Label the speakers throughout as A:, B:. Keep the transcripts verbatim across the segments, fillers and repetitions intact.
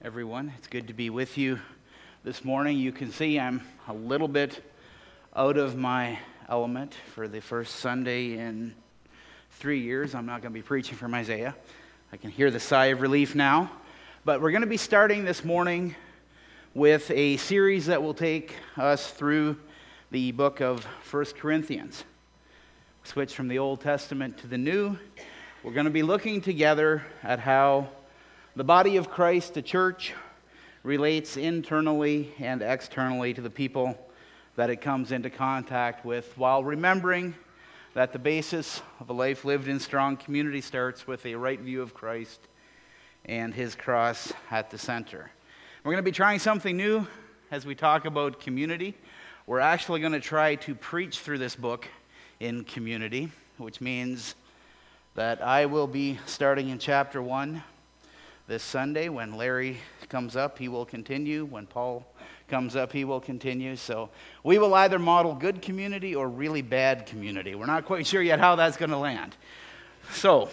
A: everyone. It's good to be with you this morning. You can see I'm a little bit out of my element for the first Sunday in three years. I'm not going to be preaching from Isaiah. I can hear the sigh of relief now. But we're going to be starting this morning with a series that will take us through the book of First Corinthians. Switch from the Old Testament to the New. We're going to be looking together at how the body of Christ, the church, relates internally and externally to the people that it comes into contact with, while remembering that the basis of a life lived in strong community starts with a right view of Christ and his cross at the center. We're going to be trying something new as we talk about community. We're actually going to try to preach through this book in community, which means that I will be starting in chapter one this Sunday. When Larry comes up, he will continue. When Paul comes up, he will continue. So we will either model good community or really bad community. We're not quite sure yet how that's going to land. So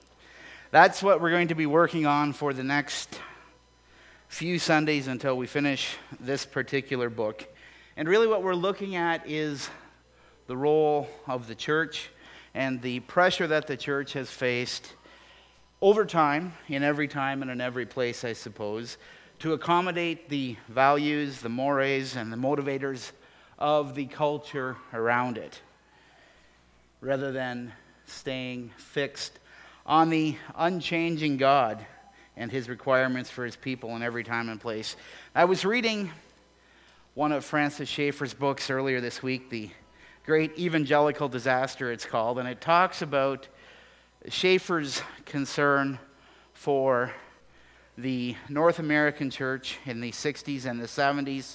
A: that's what we're going to be working on for the next few Sundays until we finish this particular book. And really what we're looking at is the role of the church and the pressure that the church has faced over time, in every time and in every place, I suppose, to accommodate the values, the mores, and the motivators of the culture around it, rather than staying fixed on the unchanging God and his requirements for his people in every time and place. I was reading one of Francis Schaeffer's books earlier this week, The Great Evangelical Disaster, it's called, and it talks about Schaeffer's concern for the North American church in the sixties and the seventies,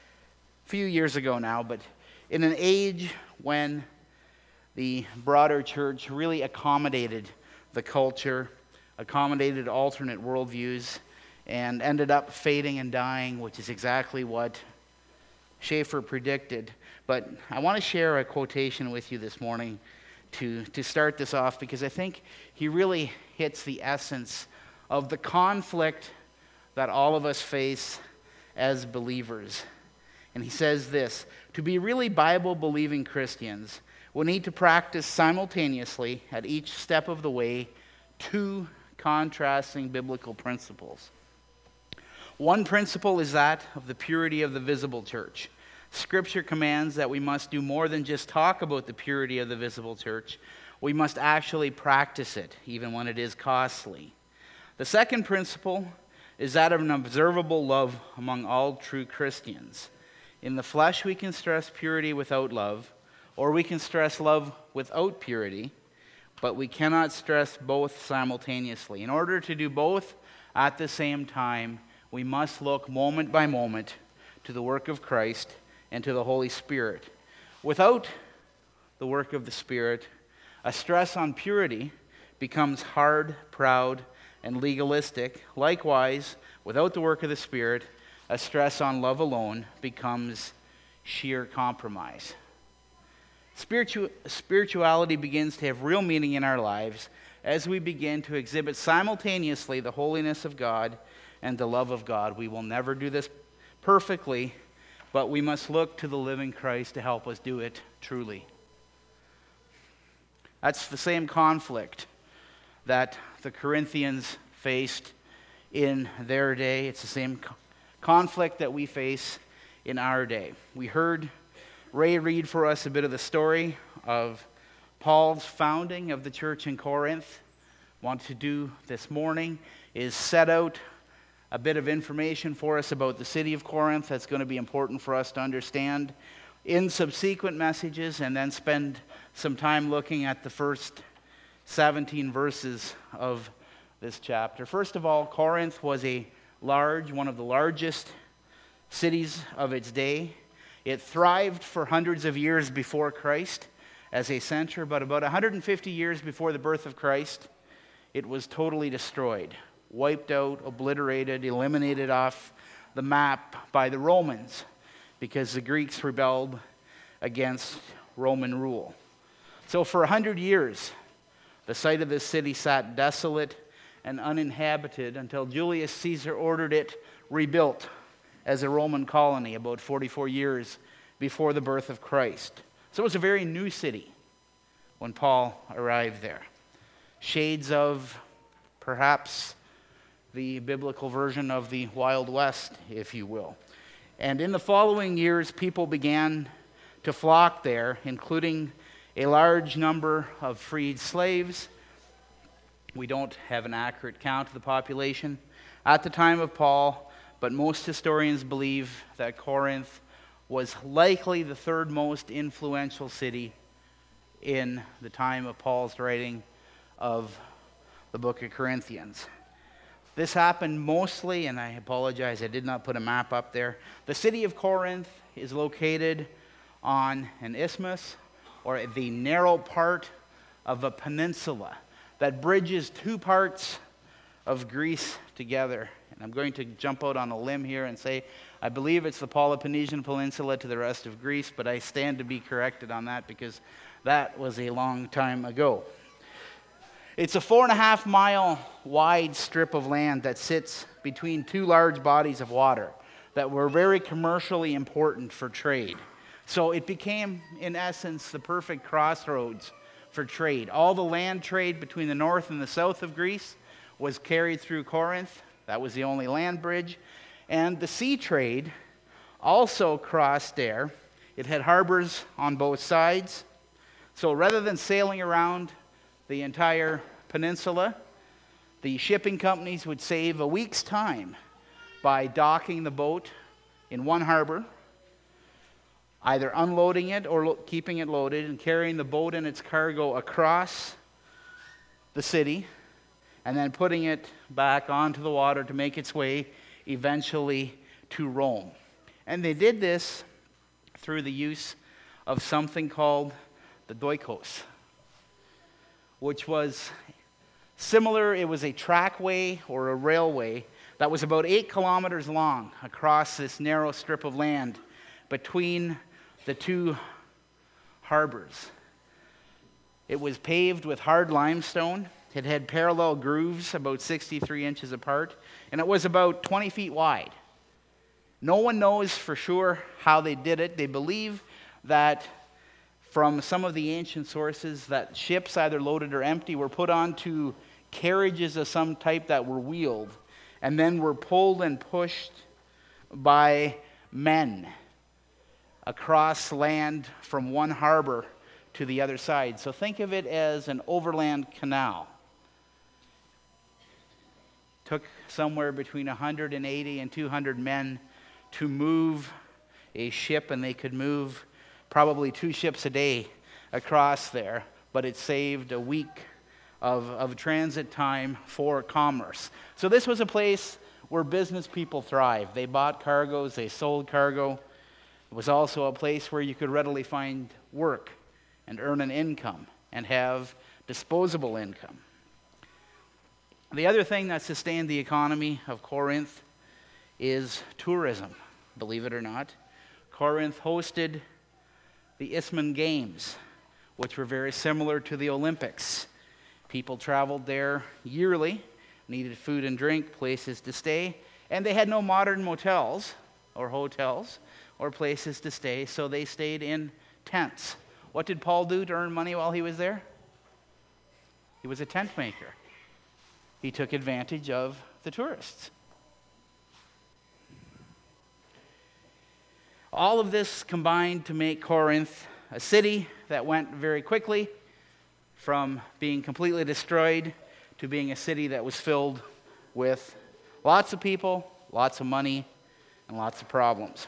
A: a few years ago now, but in an age when the broader church really accommodated the culture, accommodated alternate worldviews, and ended up fading and dying, which is exactly what Schaeffer predicted. But I want to share a quotation with you this morning to, to start this off, because I think he really hits the essence of the conflict that all of us face as believers. And he says this: to be really Bible-believing Christians, we need to practice simultaneously at each step of the way two contrasting biblical principles. One principle is that of the purity of the visible church. Scripture commands that we must do more than just talk about the purity of the visible church. We must actually practice it, even when it is costly. The second principle is that of an observable love among all true Christians. In the flesh, we can stress purity without love, or we can stress love without purity, but we cannot stress both simultaneously. In order to do both at the same time, we must look moment by moment to the work of Christ and to the Holy Spirit. Without the work of the Spirit, a stress on purity becomes hard, proud, and legalistic. Likewise, without the work of the Spirit, a stress on love alone becomes sheer compromise. Spiritu- spirituality begins to have real meaning in our lives as we begin to exhibit simultaneously the holiness of God and the love of God. We will never do this perfectly, but we must look to the living Christ to help us do it truly. That's the same conflict that the Corinthians faced in their day. It's the same co- conflict that we face in our day. We heard Ray read for us a bit of the story of Paul's founding of the church in Corinth. Want to do this morning is set out a bit of information for us about the city of Corinth that's going to be important for us to understand in subsequent messages, and then spend some time looking at the first seventeen verses of this chapter. First of all, Corinth was a large, one of the largest cities of its day. It thrived for hundreds of years before Christ as a center, but about one hundred fifty years before the birth of Christ, it was totally destroyed. Wiped out, obliterated, eliminated off the map by the Romans because the Greeks rebelled against Roman rule. So for a hundred years, the site of this city sat desolate and uninhabited until Julius Caesar ordered it rebuilt as a Roman colony about forty-four years before the birth of Christ. So it was a very new city when Paul arrived there. Shades of perhaps the biblical version of the Wild West, if you will. And in the following years, people began to flock there, including a large number of freed slaves. We don't have an accurate count of the population at the time of Paul, but most historians believe that Corinth was likely the third most influential city in the time of Paul's writing of the book of Corinthians. This happened mostly, and I apologize, I did not put a map up there. The city of Corinth is located on an isthmus, or the narrow part of a peninsula that bridges two parts of Greece together. And I'm going to jump out on a limb here and say, I believe it's the Peloponnesian Peninsula to the rest of Greece, but I stand to be corrected on that because that was a long time ago. It's a four and a half mile wide strip of land that sits between two large bodies of water that were very commercially important for trade. So it became, in essence, the perfect crossroads for trade. All the land trade between the north and the south of Greece was carried through Corinth. That was the only land bridge. And the sea trade also crossed there. It had harbors on both sides. So rather than sailing around the entire peninsula, the shipping companies would save a week's time by docking the boat in one harbor, either unloading it or lo- keeping it loaded and carrying the boat and its cargo across the city, and then putting it back onto the water to make its way eventually to Rome. And they did this through the use of something called the doikos, which was similar. It was a trackway or a railway that was about eight kilometers long across this narrow strip of land between the two harbors. It was paved with hard limestone. It had parallel grooves about sixty-three inches apart, and it was about twenty feet wide. No one knows for sure how they did it. They believe that from some of the ancient sources that ships, either loaded or empty, were put onto carriages of some type that were wheeled and then were pulled and pushed by men across land from one harbor to the other side. So think of it as an overland canal. Took somewhere between one hundred eighty and two hundred men to move a ship, and they could move probably two ships a day across there, but it saved a week of, of transit time for commerce. So this was a place where business people thrived. They bought cargoes, they sold cargo. It was also a place where you could readily find work and earn an income and have disposable income. The other thing that sustained the economy of Corinth is tourism, believe it or not. Corinth hosted the Isthmian Games, which were very similar to the Olympics. People traveled there yearly, needed food and drink, places to stay, and they had no modern motels or hotels or places to stay, so they stayed in tents. What did Paul do to earn money while he was there? He was a tent maker. He took advantage of the tourists. All of this combined to make Corinth a city that went very quickly from being completely destroyed to being a city that was filled with lots of people, lots of money, and lots of problems.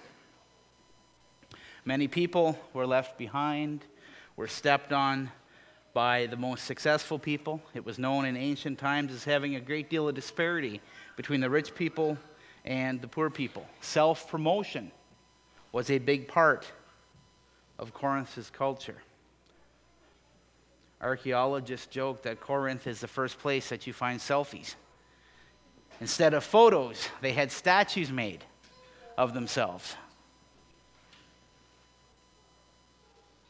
A: Many people were left behind, were stepped on by the most successful people. It was known in ancient times as having a great deal of disparity between the rich people and the poor people. Self-promotion was a big part of Corinth's culture. Archaeologists joke that Corinth is the first place that you find selfies. Instead of photos, they had statues made of themselves.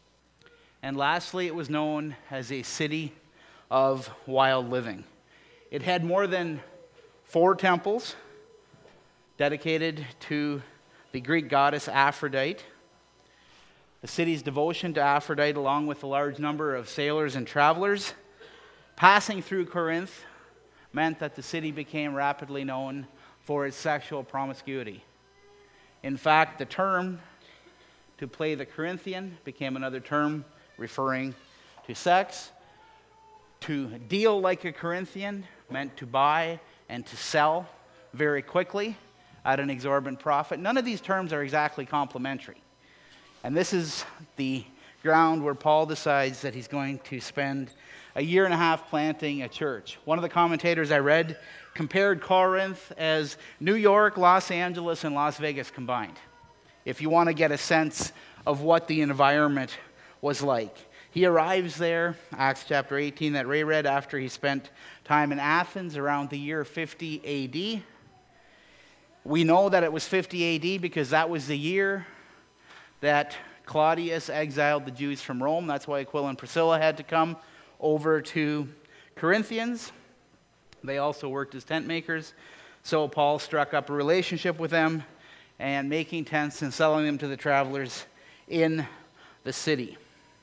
A: And lastly, it was known as a city of wild living. It had more than four temples dedicated to the Greek goddess Aphrodite. The city's devotion to Aphrodite, along with a large number of sailors and travelers passing through Corinth, meant that the city became rapidly known for its sexual promiscuity. In fact, the term to play the Corinthian became another term referring to sex. To deal like a Corinthian meant to buy and to sell very quickly at an exorbitant profit. None of these terms are exactly complementary. And this is the ground where Paul decides that he's going to spend a year and a half planting a church. One of the commentators I read compared Corinth as New York, Los Angeles, and Las Vegas combined, if you want to get a sense of what the environment was like. He arrives there, Acts chapter eighteen that Ray read, after he spent time in Athens around the year fifty A D. We know that it was fifty A D because that was the year that Claudius exiled the Jews from Rome. That's why Aquila and Priscilla had to come over to Corinthians. They also worked as tent makers. So Paul struck up a relationship with them and making tents and selling them to the travelers in the city.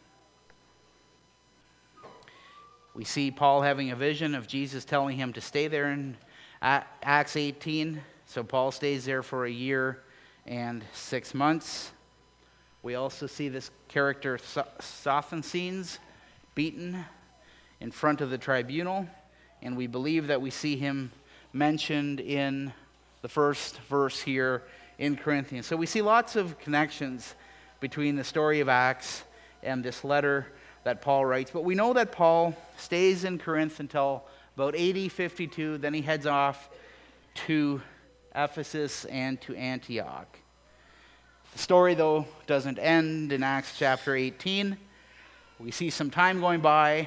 A: We see Paul having a vision of Jesus telling him to stay there in Acts eighteen. So Paul stays there for a year and six months. We also see this character Sosthenes beaten in front of the tribunal, and we believe that we see him mentioned in the first verse here in Corinthians. So we see lots of connections between the story of Acts and this letter that Paul writes. But we know that Paul stays in Corinth until about A D fifty-two. Then he heads off to Ephesus and to Antioch. The story, though, doesn't end in Acts chapter eighteen. We see some time going by.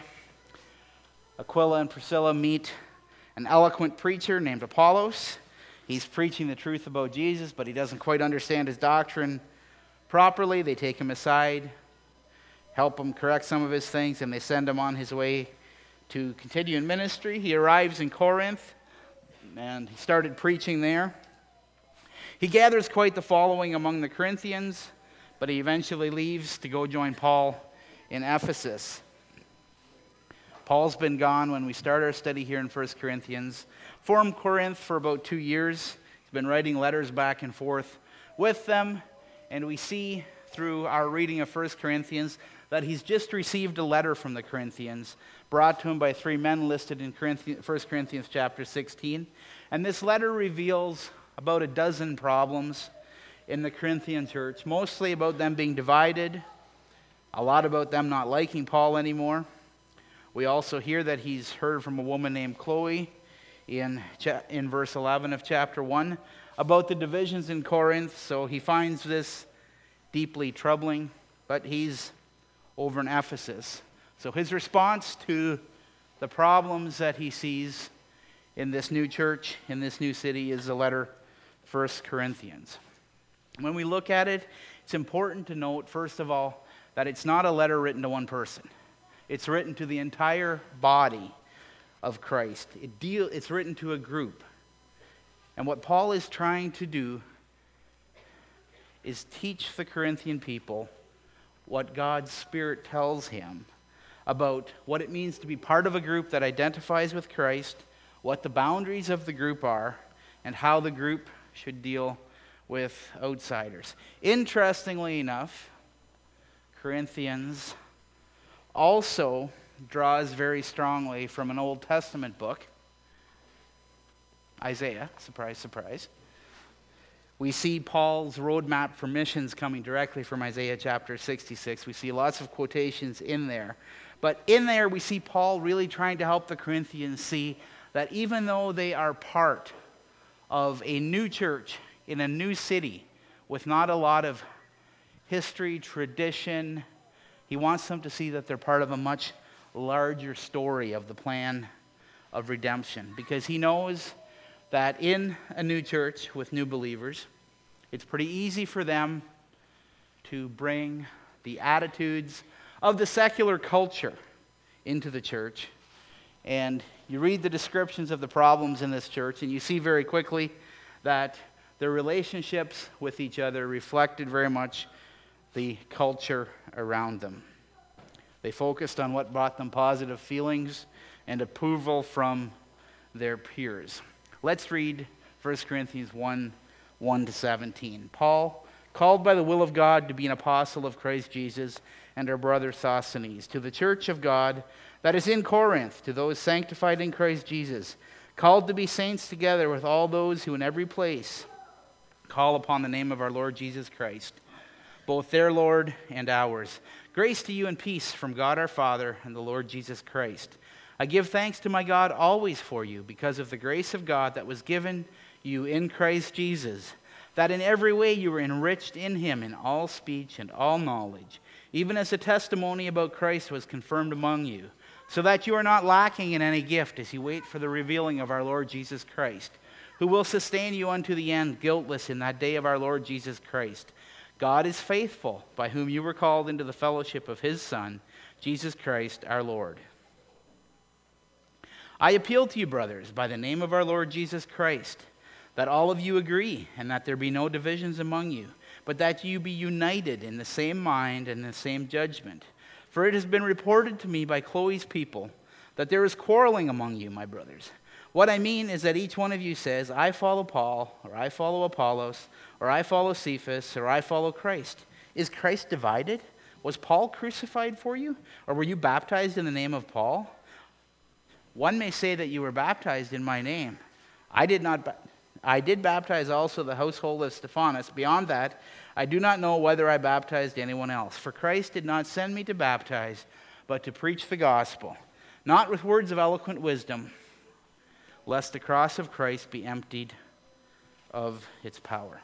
A: Aquila and Priscilla meet an eloquent preacher named Apollos. He's preaching the truth about Jesus, but he doesn't quite understand his doctrine properly. They take him aside, help him correct some of his things, and they send him on his way to continue in ministry. He arrives in Corinth, and he started preaching there. He gathers quite the following among the Corinthians, but he eventually leaves to go join Paul in Ephesus. Paul's been gone when we start our study here in First Corinthians. From Corinth for about two years. He's been writing letters back and forth with them, and we see through our reading of First Corinthians that he's just received a letter from the Corinthians brought to him by three men listed in First Corinthians chapter sixteen. And this letter reveals about a dozen problems in the Corinthian church, mostly about them being divided, a lot about them not liking Paul anymore. We also hear that he's heard from a woman named Chloe in, in verse eleven of chapter one about the divisions in Corinth, so he finds this deeply troubling, but he's over in Ephesus. So his response to the problems that he sees in this new church, in this new city, is the letter First Corinthians. When we look at it, it's important to note, first of all, that it's not a letter written to one person. It's written to the entire body of Christ. It deal, it's written to a group. And what Paul is trying to do is teach the Corinthian people what God's Spirit tells him about what it means to be part of a group that identifies with Christ, what the boundaries of the group are, and how the group should deal with outsiders. Interestingly enough, Corinthians also draws very strongly from an Old Testament book, Isaiah, surprise, surprise. We see Paul's roadmap for missions coming directly from Isaiah chapter sixty-six. We see lots of quotations in there. But in there, we see Paul really trying to help the Corinthians see that even though they are part of a new church in a new city with not a lot of history, tradition, he wants them to see that they're part of a much larger story of the plan of redemption. Because he knows that in a new church with new believers, it's pretty easy for them to bring the attitudes of the secular culture into the church. And You read the descriptions of the problems in this church, and you see very quickly that their relationships with each other reflected very much the culture around them. They focused on what brought them positive feelings and approval from their peers. Let's read First Corinthians one, one to seventeen. Paul, called by the will of God to be an apostle of Christ Jesus, and our brother Sosthenes, to the church of God that is in Corinth, to those sanctified in Christ Jesus, called to be saints together with all those who in every place call upon the name of our Lord Jesus Christ, both their Lord and ours. Grace to you and peace from God our Father and the Lord Jesus Christ. I give thanks to my God always for you, because of the grace of God that was given you in Christ Jesus, that in every way you were enriched in him in all speech and all knowledge, even as the testimony about Christ was confirmed among you, so that you are not lacking in any gift as you wait for the revealing of our Lord Jesus Christ, who will sustain you unto the end, guiltless in that day of our Lord Jesus Christ. God is faithful, by whom you were called into the fellowship of his Son, Jesus Christ our Lord. I appeal to you, brothers, by the name of our Lord Jesus Christ, that all of you agree, and that there be no divisions among you, but that you be united in the same mind and the same judgment. For it has been reported to me by Chloe's people that there is quarreling among you, my brothers. What I mean is that each one of you says, I follow Paul, or I follow Apollos, or I follow Cephas, or I follow Christ. Is Christ divided? Was Paul crucified for you? Or were you baptized in the name of Paul? One may say that you were baptized in my name. I did not. Ba- I did baptize also the household of Stephanas. Beyond that, I do not know whether I baptized anyone else. For Christ did not send me to baptize, but to preach the gospel, not with words of eloquent wisdom, lest the cross of Christ be emptied of its power.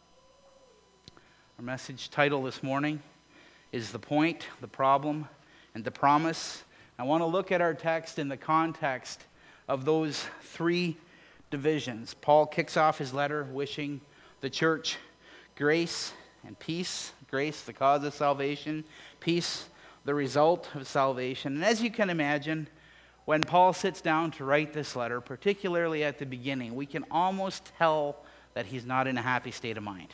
A: Our message title this morning is The Point, the Problem, and the Promise. I want to look at our text in the context of those three divisions. Paul kicks off his letter wishing the church grace and peace. Grace, the cause of salvation. Peace, the result of salvation. And as you can imagine, when Paul sits down to write this letter, particularly at the beginning, we can almost tell that he's not in a happy state of mind.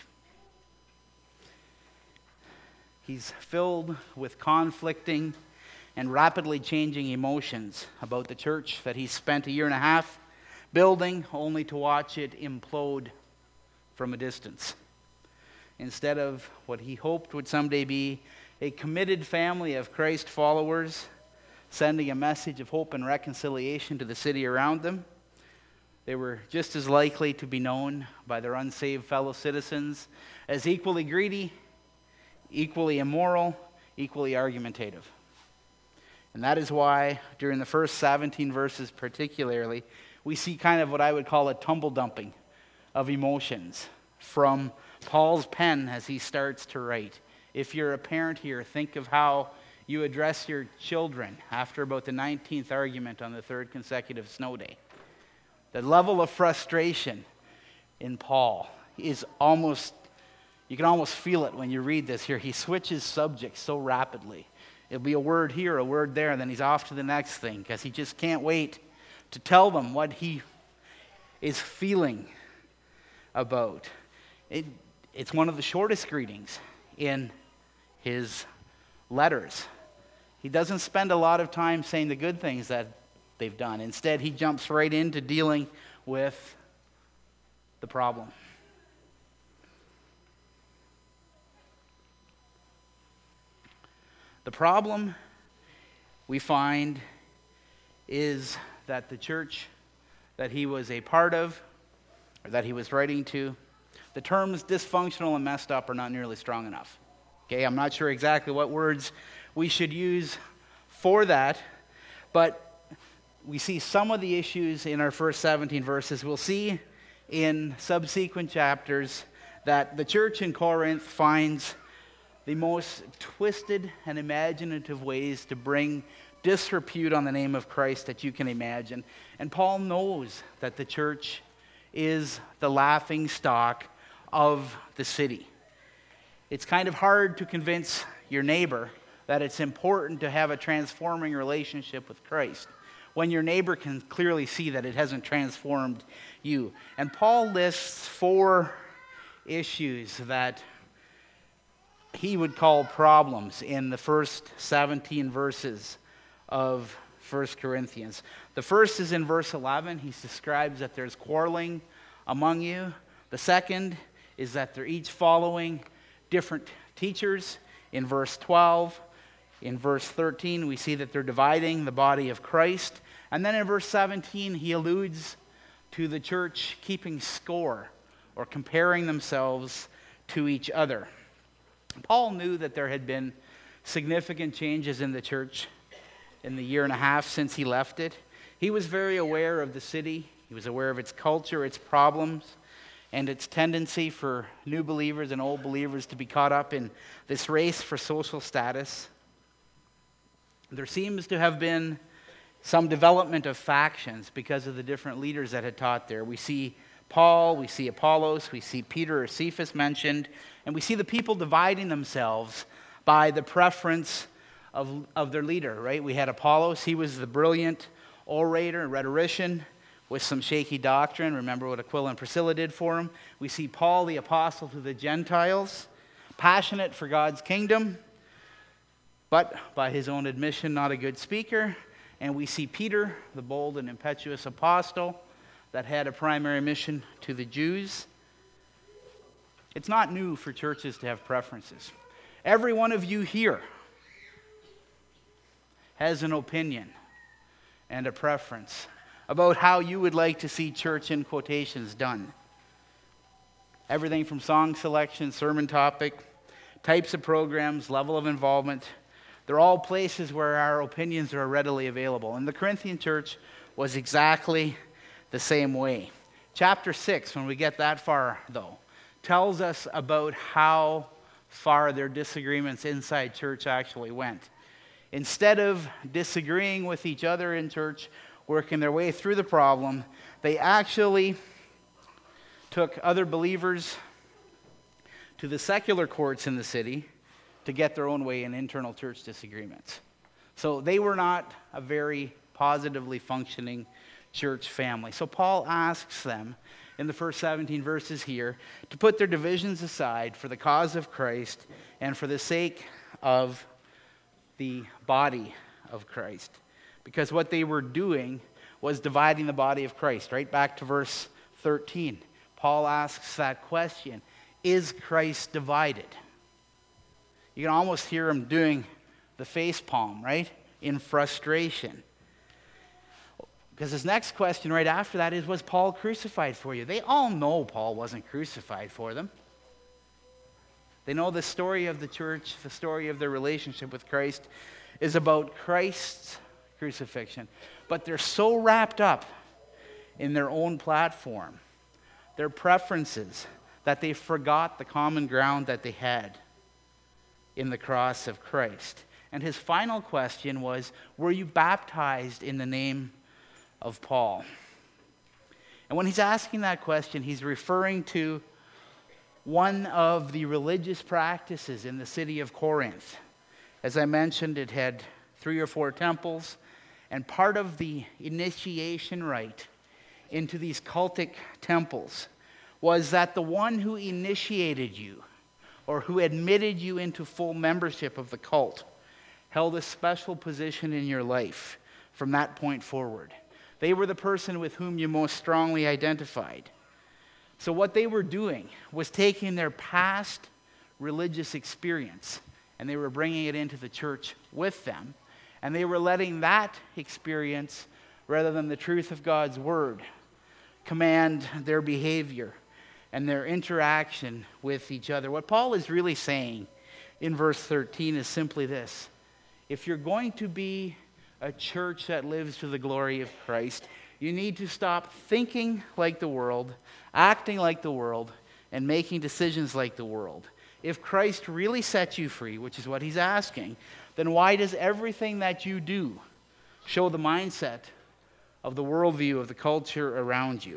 A: He's filled with conflicting and rapidly changing emotions about the church that he's spent a year and a half building, only to watch it implode from a distance. Instead of what he hoped would someday be a committed family of Christ followers, sending a message of hope and reconciliation to the city around them, they were just as likely to be known by their unsaved fellow citizens as equally greedy, equally immoral, equally argumentative. And that is why, during the first seventeen verses particularly, we see kind of what I would call a tumble dumping of emotions from Paul's pen as he starts to write. If you're a parent here, think of how you address your children after about the nineteenth argument on the third consecutive snow day. The level of frustration in Paul is almost, you can almost feel it when you read this here. He switches subjects so rapidly. It'll be a word here, a word there, and then he's off to the next thing because he just can't wait to tell them what he is feeling about. It, it's one of the shortest greetings in his letters. He doesn't spend a lot of time saying the good things that they've done. Instead, he jumps right into dealing with the problem. The problem we find is that the church that he was a part of, or that he was writing to, the terms dysfunctional and messed up are not nearly strong enough. Okay, I'm not sure exactly what words we should use for that, but we see some of the issues in our first seventeen verses. We'll see in subsequent chapters that the church in Corinth finds the most twisted and imaginative ways to bring disrepute on the name of Christ that you can imagine. And Paul knows that the church is the laughing stock of the city. It's kind of hard to convince your neighbor that it's important to have a transforming relationship with Christ when your neighbor can clearly see that it hasn't transformed you? And Paul lists four issues that he would call problems in the first seventeen verses of First Corinthians. The first is in verse eleven. He describes that there's quarreling among you. The second is that they're each following different teachers in verse twelve. In verse thirteen, we see that they're dividing the body of Christ. And then in verse seventeen, he alludes to the church keeping score or comparing themselves to each other. Paul knew that there had been significant changes in the church in the year and a half since he left it. He was very aware of the city. He was aware of its culture, its problems, and its tendency for new believers and old believers to be caught up in this race for social status. There seems to have been some development of factions because of the different leaders that had taught there. We see Paul, we see Apollos, we see Peter or Cephas mentioned, and we see the people dividing themselves by the preference of, of their leader, right? We had Apollos. He was the brilliant orator and rhetorician with some shaky doctrine. Remember what Aquila and Priscilla did for him. We see Paul, the apostle to the Gentiles, passionate for God's kingdom, but by his own admission, not a good speaker. And we see Peter, the bold and impetuous apostle that had a primary mission to the Jews. It's not new for churches to have preferences. Every one of you here has an opinion and a preference about how you would like to see church in quotations done. Everything from song selection, sermon topic, types of programs, level of involvement. They're all places where our opinions are readily available. And the Corinthian church was exactly the same way. Chapter six, when we get that far, though, tells us about how far their disagreements inside church actually went. Instead of disagreeing with each other in church, working their way through the problem, they actually took other believers to the secular courts in the city to get their own way in internal church disagreements. So they were not a very positively functioning church family. So Paul asks them in the first seventeen verses here to put their divisions aside for the cause of Christ and for the sake of the body of Christ. Because what they were doing was dividing the body of Christ. Right back to verse thirteen. Paul asks that question, is Christ divided? You can almost hear him doing the face palm, right? In frustration. Because his next question right after that is, was Paul crucified for you? They all know Paul wasn't crucified for them. They know the story of the church, the story of their relationship with Christ is about Christ's crucifixion. But they're so wrapped up in their own platform, their preferences, that they forgot the common ground that they had in the cross of Christ. And his final question was, were you baptized in the name of Paul? And when he's asking that question, he's referring to one of the religious practices in the city of Corinth. As I mentioned, it had three or four temples, and part of the initiation rite into these cultic temples was that the one who initiated you or who admitted you into full membership of the cult held a special position in your life from that point forward. They were the person with whom you most strongly identified. So what they were doing was taking their past religious experience and they were bringing it into the church with them, and they were letting that experience, rather than the truth of God's word, command their behavior and their interaction with each other. What Paul is really saying in verse thirteen is simply this: if you're going to be a church that lives to the glory of Christ, you need to stop thinking like the world, acting like the world, and making decisions like the world. If Christ really set you free, which is what he's asking, then why does everything that you do show the mindset of the worldview of the culture around you?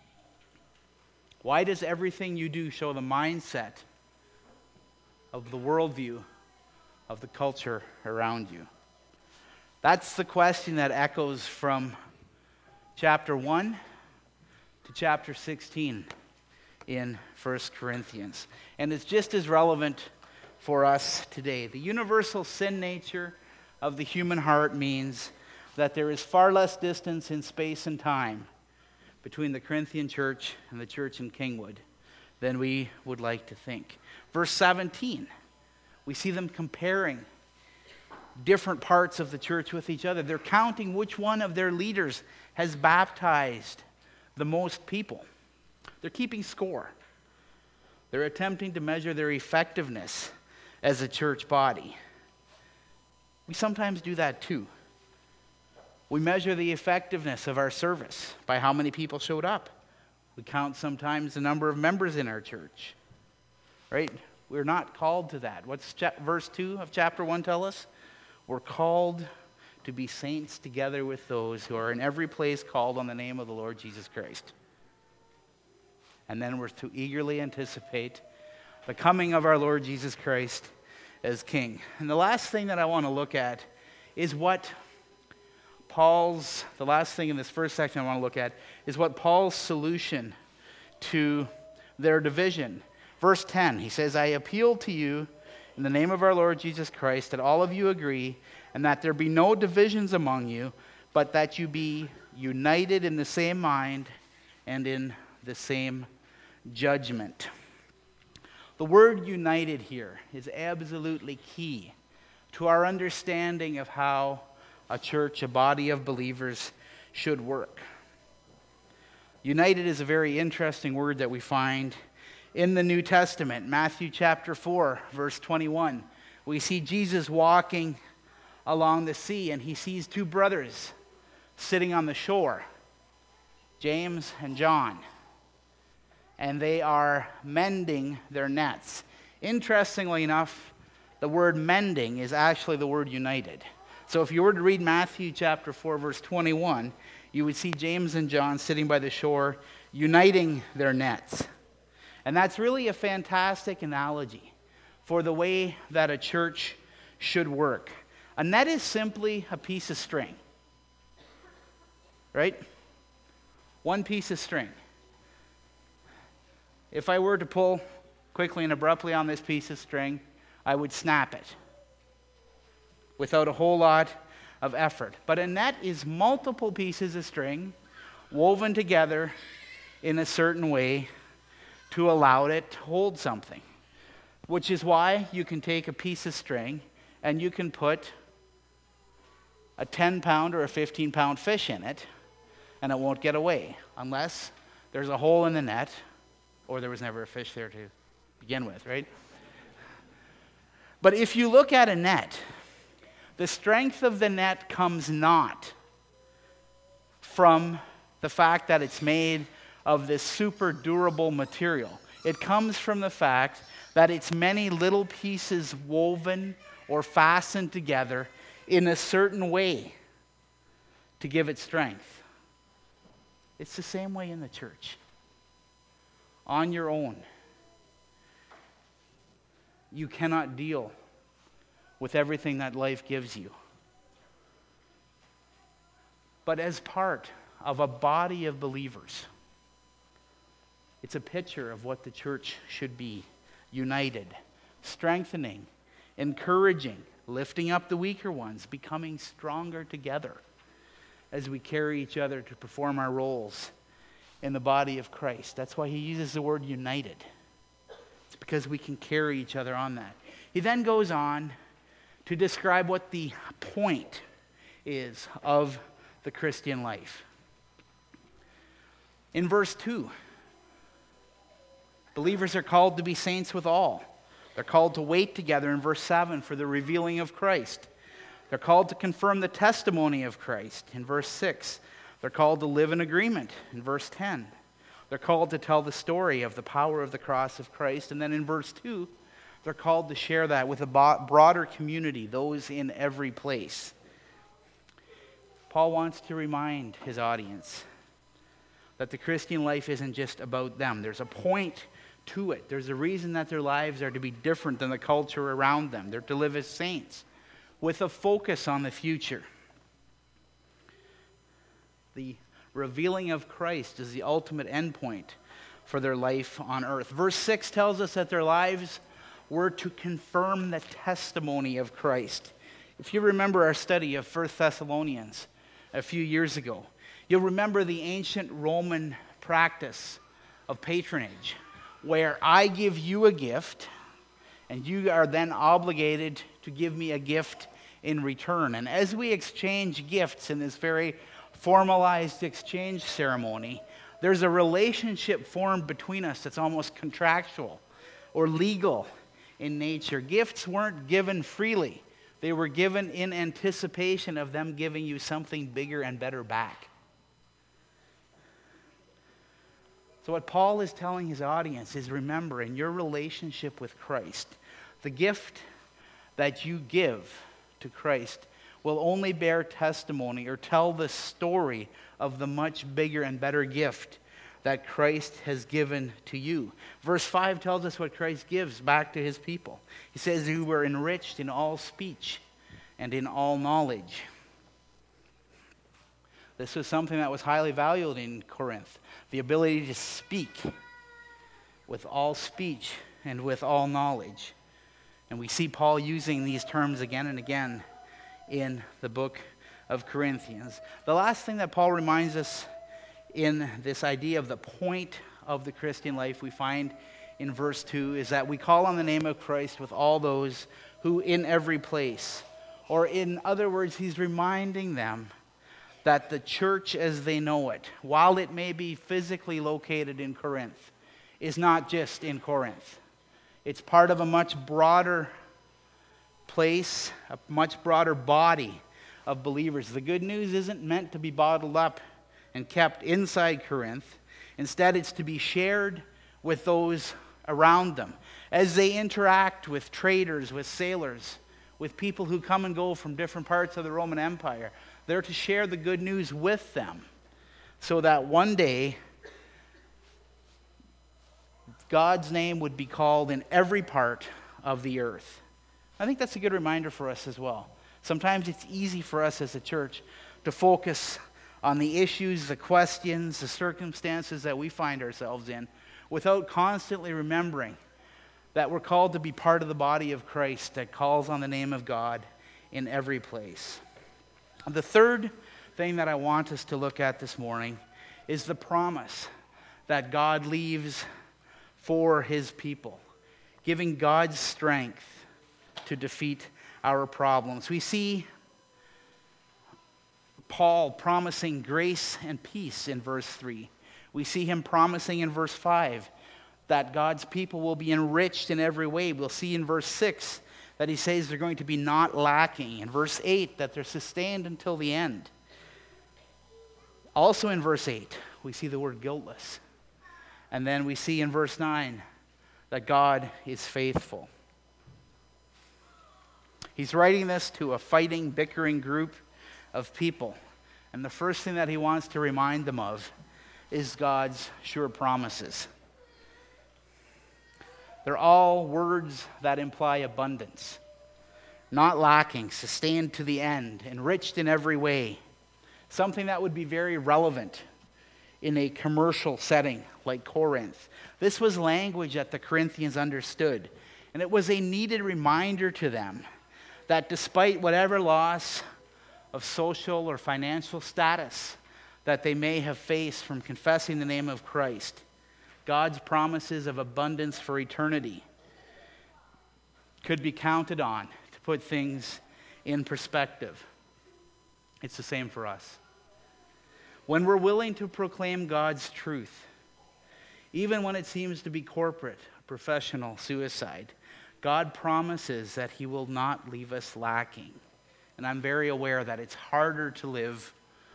A: Why does everything you do show the mindset of the worldview of the culture around you? That's the question that echoes from chapter one to chapter sixteen in First Corinthians. And it's just as relevant for us today. The universal sin nature of the human heart means that there is far less distance in space and time between the Corinthian church and the church in Kingwood than we would like to think. Verse seventeen, we see them comparing different parts of the church with each other. They're counting which one of their leaders has baptized the most people. They're keeping score. They're attempting to measure their effectiveness as a church body. We sometimes do that too. We measure the effectiveness of our service by how many people showed up. We count sometimes the number of members in our church. Right? We're not called to that. What's cha- verse two of chapter one tell us? We're called to be saints together with those who are in every place called on the name of the Lord Jesus Christ. And then we're to eagerly anticipate the coming of our Lord Jesus Christ as King. And the last thing that I want to look at is what Paul's, the last thing in this first section I want to look at is what Paul's solution to their division. Verse ten, he says, I appeal to you in the name of our Lord Jesus Christ that all of you agree and that there be no divisions among you, but that you be united in the same mind and in the same judgment. The word united here is absolutely key to our understanding of how a church, a body of believers, should work. United is a very interesting word that we find in the New Testament. Matthew chapter four, verse twenty-one. We see Jesus walking along the sea, and he sees two brothers sitting on the shore, James and John. And they are mending their nets. Interestingly enough, the word mending is actually the word united. So if you were to read Matthew chapter four, verse twenty-one, you would see James and John sitting by the shore, uniting their nets. And that's really a fantastic analogy for the way that a church should work. A net is simply a piece of string, right? One piece of string. If I were to pull quickly and abruptly on this piece of string, I would snap it without a whole lot of effort. But a net is multiple pieces of string woven together in a certain way to allow it to hold something, which is why you can take a piece of string and you can put a ten pound or a fifteen pound fish in it and it won't get away unless there's a hole in the net or there was never a fish there to begin with, right? But if you look at a net, the strength of the net comes not from the fact that it's made of this super durable material. It comes from the fact that it's many little pieces woven or fastened together in a certain way to give it strength. It's the same way in the church. On your own, you cannot deal with everything that life gives you. But as part of a body of believers, it's a picture of what the church should be. United, strengthening, encouraging, lifting up the weaker ones, becoming stronger together as we carry each other to perform our roles in the body of Christ. That's why he uses the word united. It's because we can carry each other on that. He then goes on to describe what the point is of the Christian life. In verse two, believers are called to be saints with all. They're called to wait together in verse seven for the revealing of Christ. They're called to confirm the testimony of Christ in verse six. They're called to live in agreement in verse ten. They're called to tell the story of the power of the cross of Christ. And then in verse two, they're called to share that with a broader community, those in every place. Paul wants to remind his audience that the Christian life isn't just about them. There's a point to it. There's a reason that their lives are to be different than the culture around them. They're to live as saints with a focus on the future. The revealing of Christ is the ultimate endpoint for their life on earth. Verse six tells us that their lives were to confirm the testimony of Christ. If you remember our study of First Thessalonians a few years ago, you'll remember the ancient Roman practice of patronage, where I give you a gift, and you are then obligated to give me a gift in return. And as we exchange gifts in this very formalized exchange ceremony, there's a relationship formed between us that's almost contractual or legal in nature. Gifts weren't given freely. They were given in anticipation of them giving you something bigger and better back. So what Paul is telling his audience is, remember, in your relationship with Christ, the gift that you give to Christ will only bear testimony or tell the story of the much bigger and better gift that Christ has given to you. Verse five tells us what Christ gives back to his people. He says, you were enriched in all speech and in all knowledge. This was something that was highly valued in Corinth, the ability to speak with all speech and with all knowledge. And we see Paul using these terms again and again in the book of Corinthians. The last thing that Paul reminds us in this idea of the point of the Christian life we find in verse two is that we call on the name of Christ with all those who in every place. Or in other words, he's reminding them that the church as they know it, while it may be physically located in Corinth, is not just in Corinth. It's part of a much broader place, a much broader body of believers. The good news isn't meant to be bottled up and kept inside Corinth. Instead, it's to be shared with those around them as they interact with traders, with sailors, with people who come and go from different parts of the Roman Empire. They're to share the good news with them so that one day God's name would be called in every part of the earth. I think that's a good reminder for us as well. Sometimes it's easy for us as a church to focus on the issues, the questions, the circumstances that we find ourselves in without constantly remembering that we're called to be part of the body of Christ that calls on the name of God in every place. The third thing that I want us to look at this morning is the promise that God leaves for his people, giving God's strength to defeat our problems. We see Paul promising grace and peace in verse three. We see him promising in verse five that God's people will be enriched in every way. We'll see in verse six that he says they're going to be not lacking. In verse eight, that they're sustained until the end. Also in verse eight, we see the word guiltless. And then we see in verse nine that God is faithful. He's writing this to a fighting, bickering group of people. And the first thing that he wants to remind them of is God's sure promises. They're all words that imply abundance, not lacking, sustained to the end, enriched in every way. Something that would be very relevant in a commercial setting like Corinth. This was language that the Corinthians understood, and it was a needed reminder to them that despite whatever loss of social or financial status that they may have faced from confessing the name of Christ, God's promises of abundance for eternity could be counted on to put things in perspective. It's the same for us. When we're willing to proclaim God's truth, even when it seems to be corporate, professional suicide, God promises that he will not leave us lacking. And I'm very aware that it's harder to live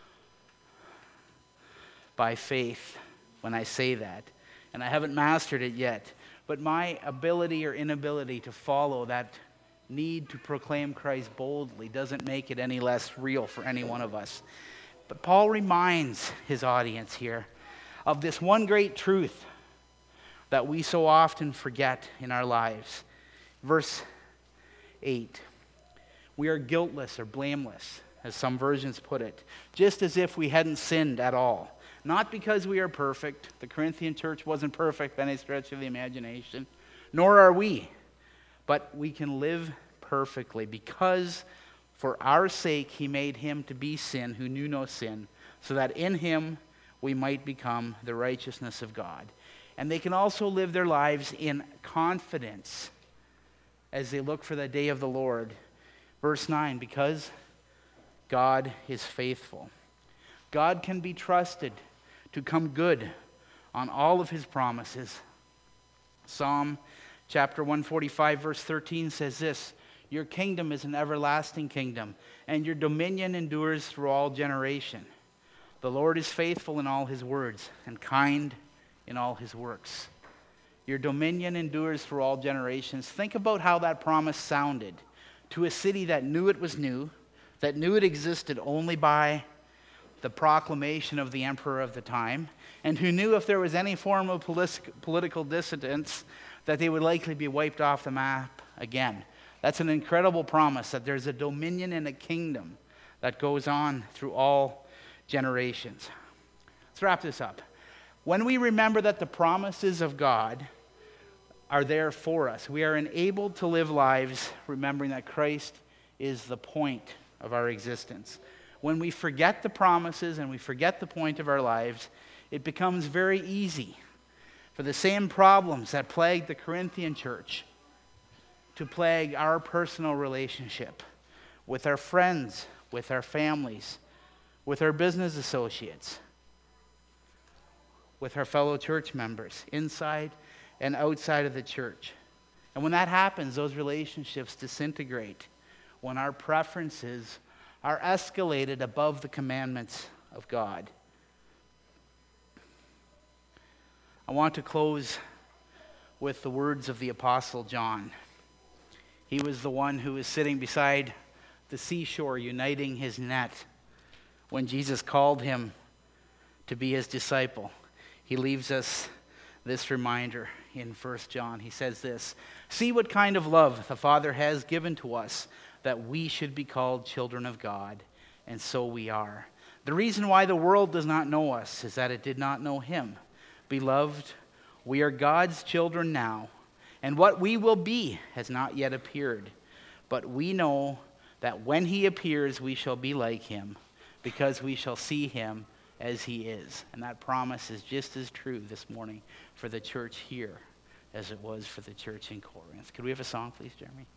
A: by faith when I say that. And I haven't mastered it yet. But my ability or inability to follow that need to proclaim Christ boldly doesn't make it any less real for any one of us. But Paul reminds his audience here of this one great truth that we so often forget in our lives. Verse eight, we are guiltless or blameless as some versions put it, just as if we hadn't sinned at all. Not because we are perfect. The Corinthian church wasn't perfect by any stretch of the imagination, nor are we. But we can live perfectly because for our sake he made him to be sin who knew no sin, so that in him we might become the righteousness of God. And they can also live their lives in confidence as they look for the day of the Lord. Verse nine, because God is faithful. God can be trusted to come good on all of his promises. Psalm chapter one forty-five verse thirteen says this, your kingdom is an everlasting kingdom, and your dominion endures through all generation. The Lord is faithful in all his words, and kind in all his works. Your dominion endures through all generations. Think about how that promise sounded to a city that knew it was new, that knew it existed only by the proclamation of the emperor of the time, and who knew if there was any form of politic, political dissidence that they would likely be wiped off the map again. That's an incredible promise, that there's a dominion and a kingdom that goes on through all generations. Let's wrap this up. When we remember that the promises of God are there for us, we are enabled to live lives remembering that Christ is the point of our existence. When we forget the promises and we forget the point of our lives, it becomes very easy for the same problems that plagued the Corinthian church to plague our personal relationship with our friends, with our families, with our business associates, with our fellow church members, inside and outside of the church. And when that happens, those relationships disintegrate when our preferences are escalated above the commandments of God. I want to close with the words of the Apostle John. He was the one who was sitting beside the seashore uniting his net when Jesus called him to be his disciple. He leaves us this reminder in First John. He says this, see what kind of love the Father has given to us, that we should be called children of God, and so we are. The reason why the world does not know us is that it did not know him. Beloved, we are God's children now, and what we will be has not yet appeared. But we know that when he appears, we shall be like him, because we shall see him as he is. And that promise is just as true this morning for the church here as it was for the church in Corinth. Could we have a song, please, Jeremy?